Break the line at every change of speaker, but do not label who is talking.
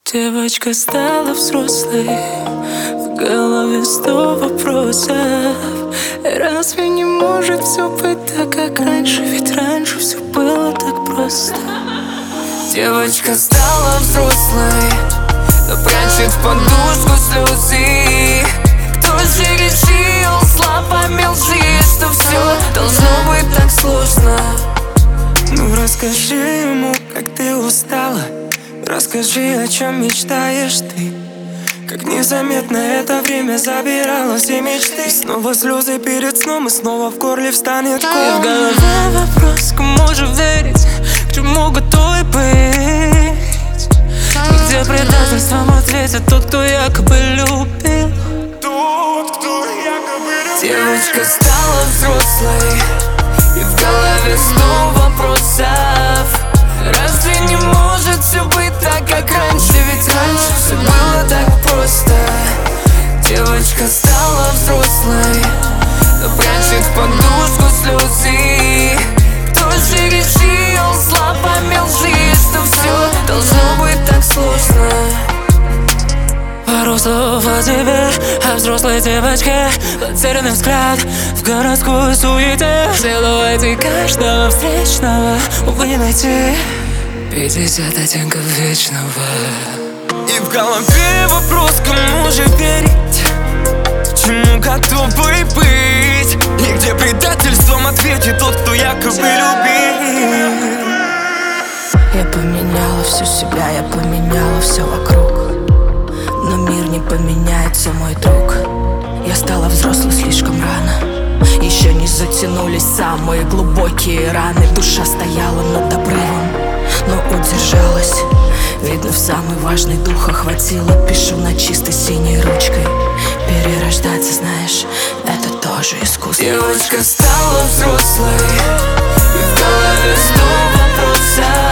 Девочка стала взрослой, в голове 100 вопросов. Разве не может все быть так, как раньше? Ведь раньше все было так просто.
Девочка стала взрослой, но прячет в подушку слезы. Кто же решил словами лжи, что все должно быть так сложно?
Ну расскажи ему, как ты устала. Расскажи, о чем мечтаешь ты. Как незаметно это время забирало все мечты. И снова слезы перед сном, и снова в горле встанет ком. И в голове вопрос, кому же верить, к чему готовы быть. И где предательством ответит тот, кто якобы любил.
Девочка стала взрослой, и в голове 100 вопросов. Разве не может все быть так, как раньше? Ведь раньше все было так просто. Девочка стала взрослой, но прячет в подушку слезы. Кто же решил словами лжи, что все должно быть так сложно?
Пару слов о тебе, о взрослой девочке. Потерянный взгляд в городской суете. В силуэте каждого встречного, увы, найти 50 оттенков вечного. И в голове вопрос, кому же верить, чему готовы быть. И где предательством ответит тот, кто якобы любит.
Я поменяла всю себя, я поменяла все вокруг. Но мир не поменяется, мой друг. Я стала взрослой слишком рано. Еще не затянулись самые глубокие раны. Душа стояла над обрывом, но удержалась. Видно, в самый важный дух охватило. Пишу на чистой синей ручкой. Перерождаться, знаешь, это тоже искусство.
Девочка стала взрослой, и в голове 100 вопросов.